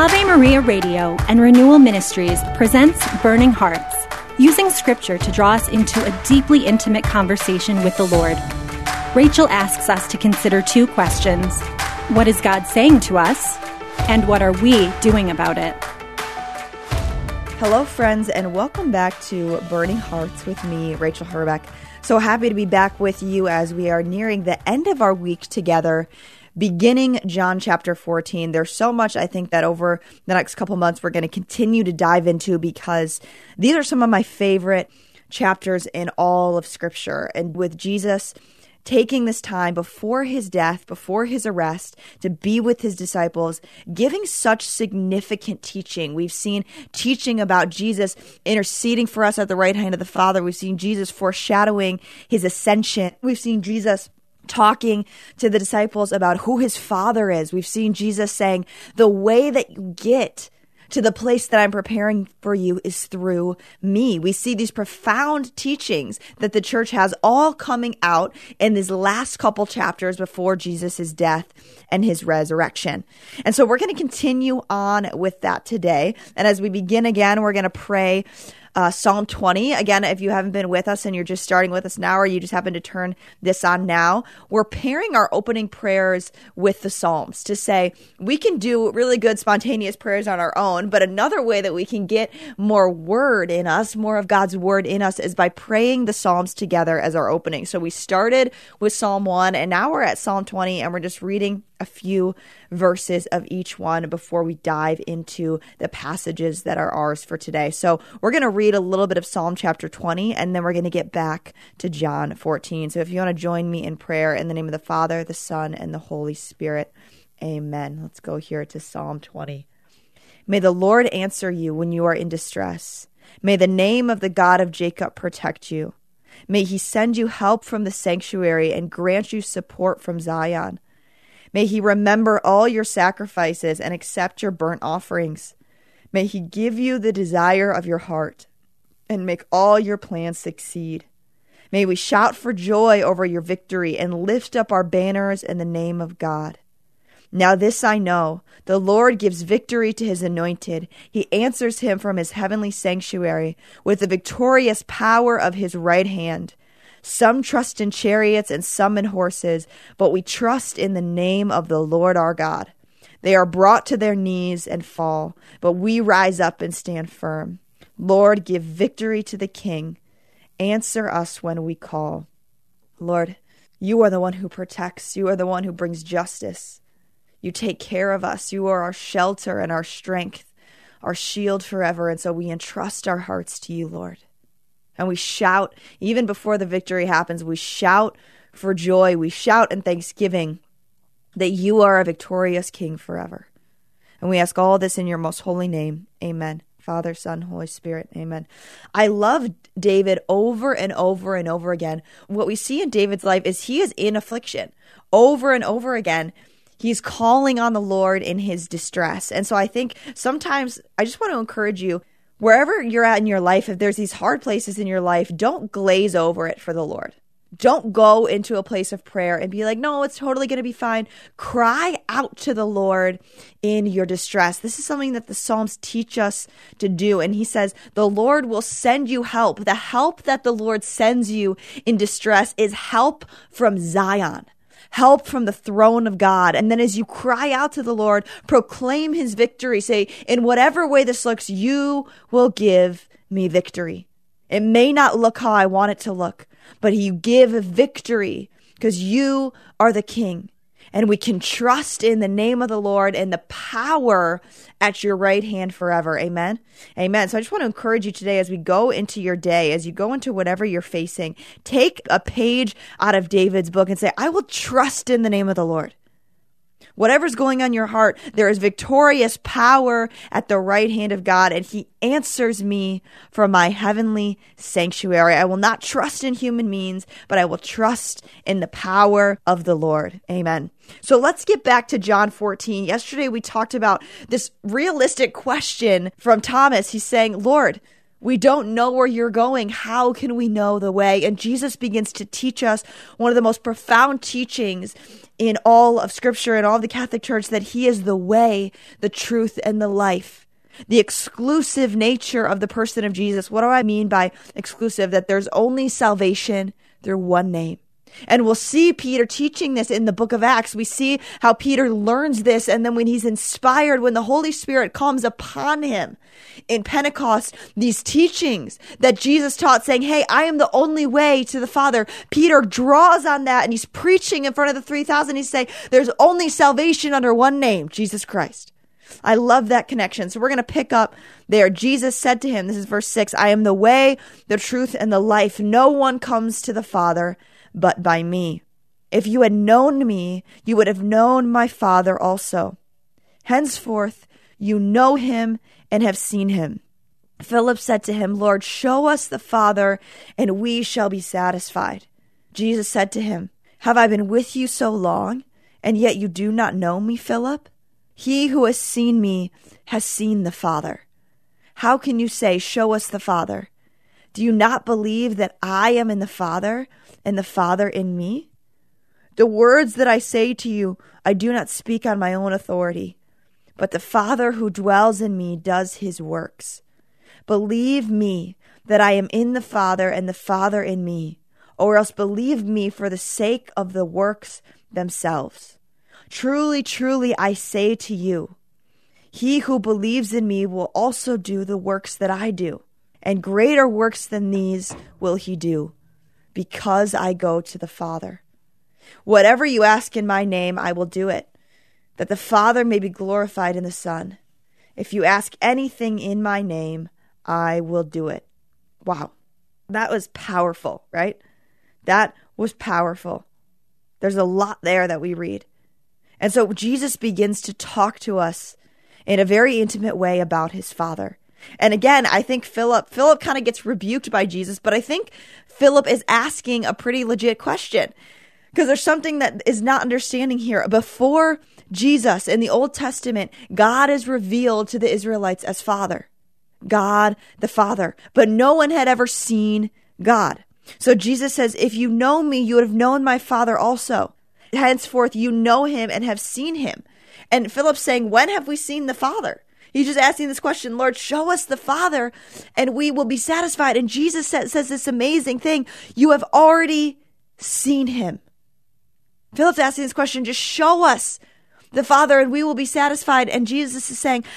Ave Maria Radio and Renewal Ministries presents Burning Hearts, using Scripture to draw us into a deeply intimate conversation with the Lord. Rachel asks us to consider two questions. What is God saying to us? And what are we doing about it? Hello, friends, and welcome back to Burning Hearts with me, Rachel Herbeck. So happy to be back with you as we are nearing the end of our week together, beginning John chapter 14. There's so much I think that over the next couple months we're going to continue to dive into because these are some of my favorite chapters in all of Scripture. And with Jesus taking this time before his death, before his arrest, to be with his disciples, giving such significant teaching. We've seen teaching about Jesus interceding for us at the right hand of the Father. We've seen Jesus foreshadowing his ascension. We've seen Jesus talking to the disciples about who his Father is. We've seen Jesus saying, the way that you get to the place that I'm preparing for you is through me. We see these profound teachings that the church has all coming out in these last couple chapters before Jesus' death and his resurrection. And so we're going to continue on with that today. And as we begin again, we're going to pray Psalm 20. Again, if you haven't been with us and you're just starting with us now, or you just happen to turn this on now, we're pairing our opening prayers with the Psalms to say we can do really good spontaneous prayers on our own, but another way that we can get more word in us, more of God's word in us, is by praying the Psalms together as our opening. So we started with Psalm 1, and now we're at Psalm 20, and we're just reading a few verses of each one before we dive into the passages that are ours for today. So we're going to read a little bit of Psalm chapter 20, and then we're going to get back to John 14. So if you want to join me in prayer in the name of the Father, the Son, and the Holy Spirit, amen. Let's go here to Psalm 20. May the Lord answer you when you are in distress. May the name of the God of Jacob protect you. May he send you help from the sanctuary and grant you support from Zion. May he remember all your sacrifices and accept your burnt offerings. May he give you the desire of your heart and make all your plans succeed. May we shout for joy over your victory and lift up our banners in the name of God. Now this I know, the Lord gives victory to his anointed. He answers him from his heavenly sanctuary with the victorious power of his right hand. Some trust in chariots and some in horses, but we trust in the name of the Lord our God. They are brought to their knees and fall, but we rise up and stand firm. Lord, give victory to the King. Answer us when we call. Lord, you are the one who protects. You are the one who brings justice. You take care of us. You are our shelter and our strength, our shield forever. And so we entrust our hearts to you, Lord. And we shout, even before the victory happens, we shout for joy. We shout in thanksgiving that you are a victorious King forever. And we ask all this in your most holy name. Amen. Father, Son, Holy Spirit. Amen. I love David over and over and over again. What we see in David's life is he is in affliction over and over again. He's calling on the Lord in his distress. And so I think sometimes I just want to encourage you, wherever you're at in your life, if there's these hard places in your life, don't glaze over it for the Lord. Don't go into a place of prayer and be like, no, it's totally going to be fine. Cry out to the Lord in your distress. This is something that the Psalms teach us to do. And he says, the Lord will send you help. The help that the Lord sends you in distress is help from Zion. Help from the throne of God. And then as you cry out to the Lord, proclaim his victory. Say, in whatever way this looks, you will give me victory. It may not look how I want it to look, but you give victory because you are the King. And we can trust in the name of the Lord and the power at your right hand forever. Amen. Amen. So I just want to encourage you today as we go into your day, as you go into whatever you're facing, take a page out of David's book and say, I will trust in the name of the Lord. Whatever's going on in your heart, there is victorious power at the right hand of God, and he answers me from my heavenly sanctuary. I will not trust in human means, but I will trust in the power of the Lord. Amen. So let's get back to John 14. Yesterday we talked about this realistic question from Thomas. He's saying, Lord, We don't know where you're going. How can we know the way? And Jesus begins to teach us one of the most profound teachings in all of Scripture and all of the Catholic Church, that he is the way, the truth, and the life. The exclusive nature of the person of Jesus. What do I mean by exclusive? That there's only salvation through one name. And we'll see Peter teaching this in the book of Acts. We see how Peter learns this. And then when he's inspired, when the Holy Spirit comes upon him in Pentecost, these teachings that Jesus taught saying, hey, I am the only way to the Father. Peter draws on that and he's preaching in front of the 3,000. He's saying there's only salvation under one name, Jesus Christ. I love that connection. So we're going to pick up there. Jesus said to him, this is verse 6, I am the way, the truth, and the life. No one comes to the Father but by me. If you had known me, you would have known my Father also. Henceforth, you know him and have seen him. Philip said to him, Lord, show us the Father, and we shall be satisfied. Jesus said to him, have I been with you so long, and yet you do not know me, Philip? He who has seen me has seen the Father. How can you say, show us the Father? Do you not believe that I am in the Father, and the Father in me? The words that I say to you, I do not speak on my own authority, but the Father who dwells in me does his works. Believe me that I am in the Father and the Father in me, or else believe me for the sake of the works themselves. Truly, truly, I say to you, he who believes in me will also do the works that I do, and greater works than these will he do, because I go to the Father. Whatever you ask in my name, I will do it, that the Father may be glorified in the Son. If you ask anything in my name, I will do it. Wow. That was powerful, right? That was powerful. There's a lot there that we read. And so Jesus begins to talk to us in a very intimate way about his Father. And again, I think Philip kind of gets rebuked by Jesus, but I think Philip is asking a pretty legit question, because there's something that is not understanding here. Before Jesus in the Old Testament, God is revealed to the Israelites as Father, God the Father, but no one had ever seen God. So Jesus says, if you know me, you would have known my Father also. Henceforth, you know him and have seen him. And Philip's saying, when have we seen the Father? He's just asking this question, Lord, show us the Father and we will be satisfied. And Jesus says this amazing thing. You have already seen him. Philip's asking this question, just show us the Father and we will be satisfied. And Jesus is saying,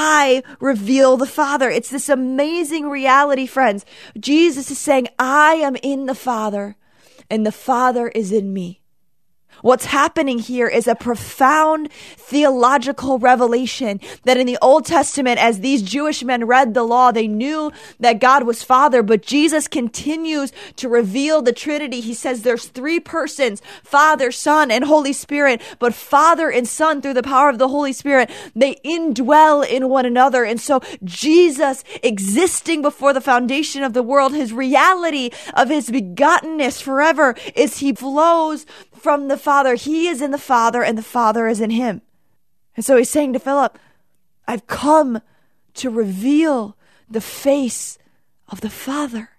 I reveal the Father. It's this amazing reality, friends. Jesus is saying, I am in the Father and the Father is in me. What's happening here is a profound theological revelation that in the Old Testament, as these Jewish men read the law, they knew that God was Father, but Jesus continues to reveal the Trinity. He says there's three persons, Father, Son, and Holy Spirit, but Father and Son, through the power of the Holy Spirit, they indwell in one another. And so Jesus, existing before the foundation of the world, his reality of his begottenness forever is he flows from the Father. He is in the Father and the Father is in him. And so he's saying to Philip, I've come to reveal the face of the Father.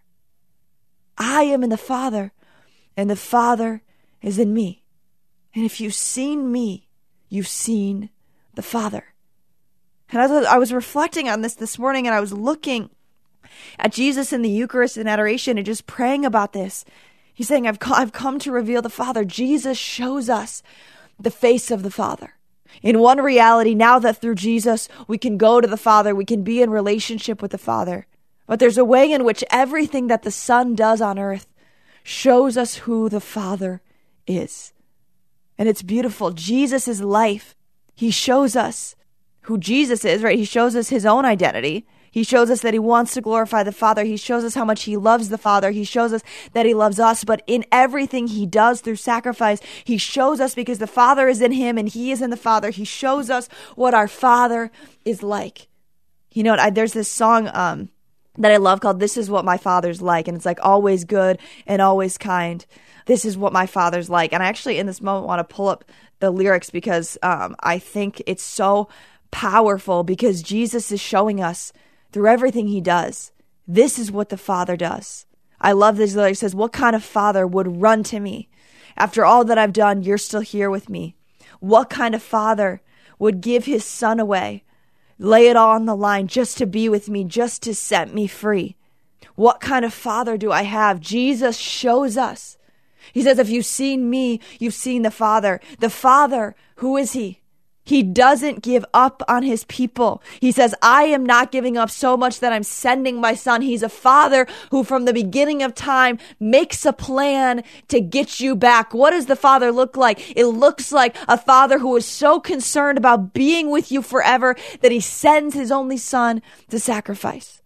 I am in the Father and the Father is in me. And if you've seen me, you've seen the Father. And I was reflecting on this morning, and I was looking at Jesus in the Eucharist and adoration and just praying about this. He's saying, I've come to reveal the Father. Jesus shows us the face of the Father. In one reality, now that through Jesus, we can go to the Father, we can be in relationship with the Father. But there's a way in which everything that the Son does on earth shows us who the Father is. And it's beautiful. Jesus' life, he shows us who Jesus is, right? He shows us his own identity. He shows us that he wants to glorify the Father. He shows us how much he loves the Father. He shows us that he loves us. But in everything he does through sacrifice, he shows us, because the Father is in him and he is in the Father, he shows us what our Father is like. You know, there's this song that I love called This Is What My Father's Like. And it's like always good and always kind. This is what my Father's like. And I actually in this moment want to pull up the lyrics because I think it's so powerful, because Jesus is showing us through everything he does This is what the Father does. I love this. He says, what kind of father would run to me? After all that I've done, you're still here with me. What kind of father would give his son away, lay it all on the line just to be with me, just to set me free? What kind of father do I have? Jesus shows us. He says, if you've seen me, you've seen the Father. The Father, who is he? He doesn't give up on his people. He says, I am not giving up so much that I'm sending my son. He's a father who from the beginning of time makes a plan to get you back. What does the Father look like? It looks like a father who is so concerned about being with you forever that he sends his only son to sacrifice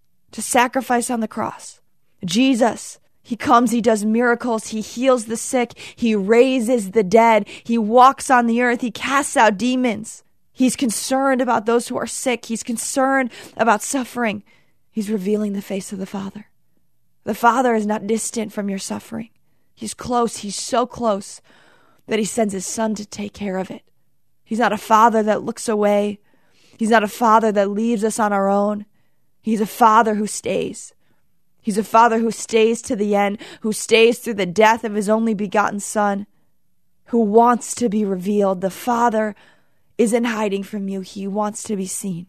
on the cross. Jesus, he comes, he does miracles, he heals the sick, he raises the dead, he walks on the earth, he casts out demons. He's concerned about those who are sick, he's concerned about suffering. He's revealing the face of the Father. The Father is not distant from your suffering. He's close, he's so close that he sends his son to take care of it. He's not a father that looks away. He's not a father that leaves us on our own. He's a father who stays. He's a father who stays to the end, who stays through the death of his only begotten son, who wants to be revealed. The Father isn't hiding from you. He wants to be seen.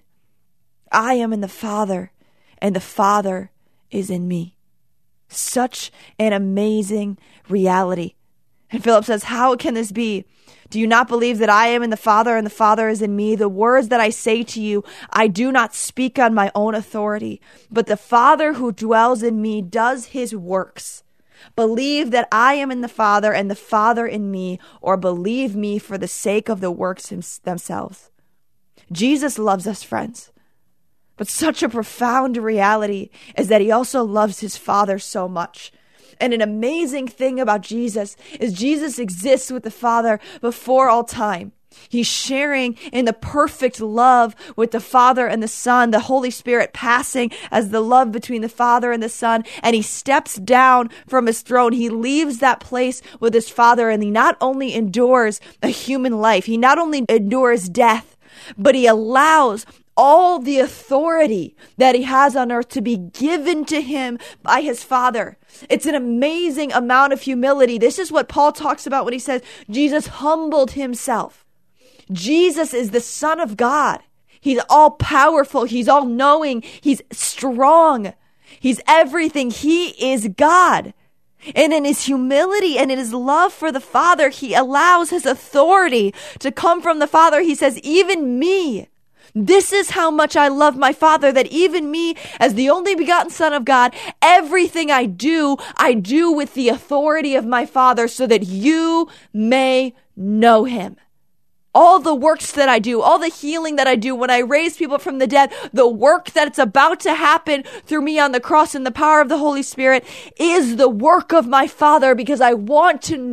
I am in the Father, and the Father is in me. Such an amazing reality. And Philip says, how can this be? Do you not believe that I am in the Father and the Father is in me? The words that I say to you, I do not speak on my own authority, but the Father who dwells in me does his works. Believe that I am in the Father and the Father in me, or believe me for the sake of the works themselves. Jesus loves us, friends. But such a profound reality is that he also loves his Father so much. And an amazing thing about Jesus is Jesus exists with the Father before all time. He's sharing in the perfect love with the Father and the Son, the Holy Spirit passing as the love between the Father and the Son. And he steps down from his throne. He leaves that place with his Father, and he not only endures a human life, he not only endures death, but he allows all the authority that he has on earth to be given to him by his Father. It's an amazing amount of humility. This is what Paul talks about when he says Jesus humbled himself. Jesus is the Son of God. He's all powerful. He's all knowing. He's strong. He's everything. He is God. And in his humility and in his love for the Father, he allows his authority to come from the Father. He says, even me, this is how much I love my Father, that even me, as the only begotten Son of God, everything I do with the authority of my Father so that you may know him. All the works that I do, all the healing that I do when I raise people from the dead, the work that's about to happen through me on the cross in the power of the Holy Spirit is the work of my Father, because I want you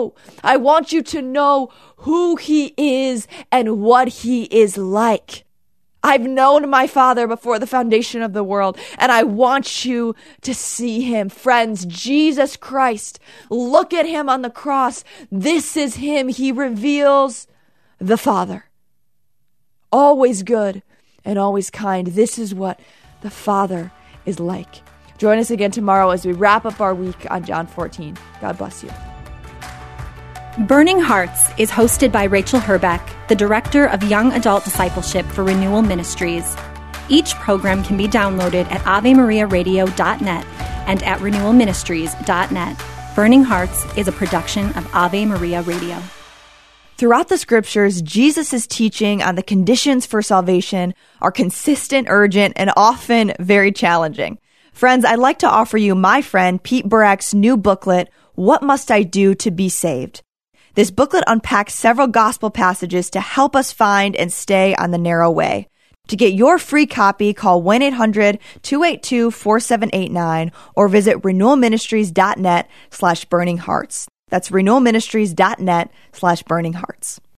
to know who he is and what he is like. I've known my Father before the foundation of the world, and I want you to see him. Friends, Jesus Christ, look at him on the cross. This is him. He reveals the Father. Always good and always kind. This is what the Father is like. Join us again tomorrow as we wrap up our week on John 14. God bless you. Burning Hearts is hosted by Rachel Herbeck, the Director of Young Adult Discipleship for Renewal Ministries. Each program can be downloaded at AveMariaRadio.net and at RenewalMinistries.net. Burning Hearts is a production of Ave Maria Radio. Throughout the scriptures, Jesus' teaching on the conditions for salvation are consistent, urgent, and often very challenging. Friends, I'd like to offer you my friend Pete Burak's new booklet, What Must I Do to Be Saved? This booklet unpacks several gospel passages to help us find and stay on the narrow way. To get your free copy, call 1-800-282-4789 or visit renewalministries.net/burninghearts. That's renewalministries.net/burninghearts.